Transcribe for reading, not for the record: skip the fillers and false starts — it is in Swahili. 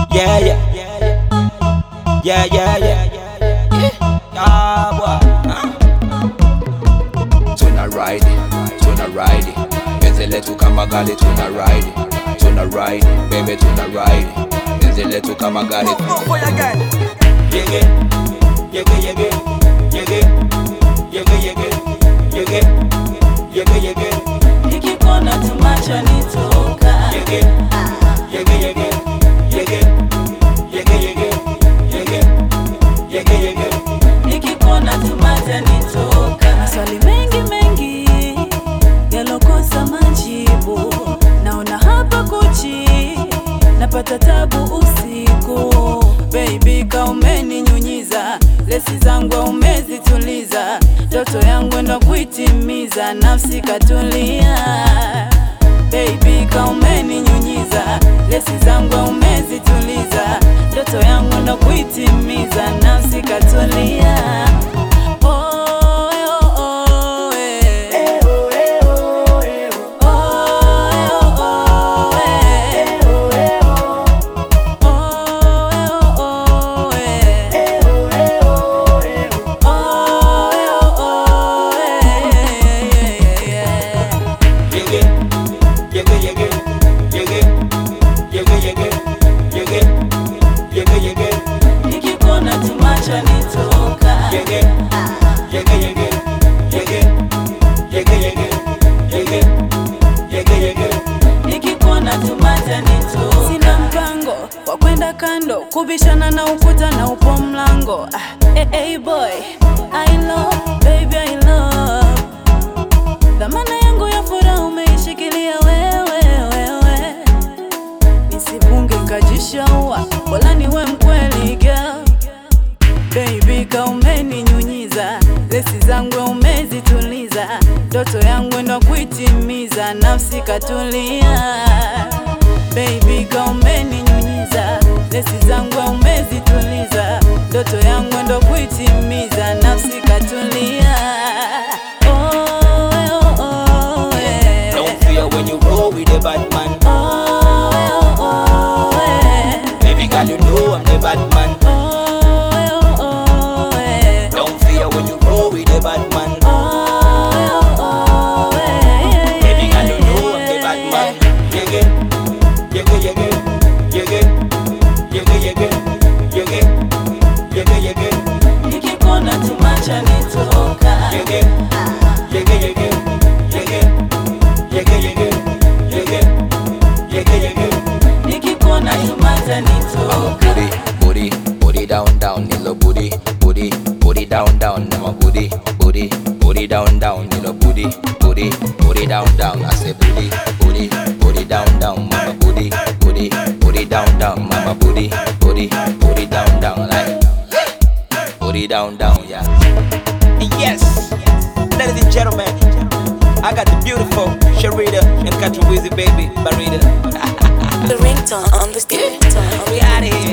Yeah, yeah, yeah, yeah, yeah. Ah, boy. Tuna ride, Benzele kama gari tuna ride, baby tuna ride, Benzele kama gari. Yege, yege, yege, yege, yege, yege, yege, yege, yege. Nikikuona tumacho nitoka. Yege, yege, yege, yege, yege, yege, yege, yege, yege. Nikikuona tumacho nitoka. Maswali mengi yalokosa majibu. Naona hapa kuchi, napata tabu usiku. Baby ka umeninyunyiza, lesi zangu umezituliza. Ndoto yangu ndo kuitimiza, nafsi katulia. Baby ka umeninyunyiza, lesi zangu umezituliza. Ndoto yangu ndo kuitimiza, nafsi katulia. Nikikuona tumacho nitoka. Yege, yege, yege, yege, yege, yege, yege, yege, yege. Nikikuona tumacho nitoka. Sina mpango wa kwenda kando, kubishana na ukuta na upo mlango. Hey boy, I love, baby I love. Dhamana yangu ya furaha umeishikilia wewe. Nisivunge nkajishaua, wala niwe mkweli girl. Baby ka umeninyunyiza, lesi zangu umezituliza. Ndoto yangu ndo kuitimiza, nafsi katulia. Baby ka umeninyunyiza, lesi zangu umezituliza. Ndoto yangu ndo kuitimiza, nafsi katulia. Don't fear when you roll with the bad man. Baby girl, you know I'm the bad man. Don't fear when you roll with the bad man. Baby girl, you know I'm the bad man. Yege, yege, yege, yege, yege, yege, yege, yege, yege. Nikikuona tumacho nitoka. Yege, yege, yege, yege, yege, yege, yege, yege, yege. Nikikuona tumacho nitoka. Booty down, nilo booty down, nama booty down, nilo booty down. I say booty down, mama booty down, mama booty down, like booty down, yeah. Yes, ladies and gentlemen, I got the beautiful Sharita and Country Wizzy baby Barita. The ringtone on the ringtone. We out of here.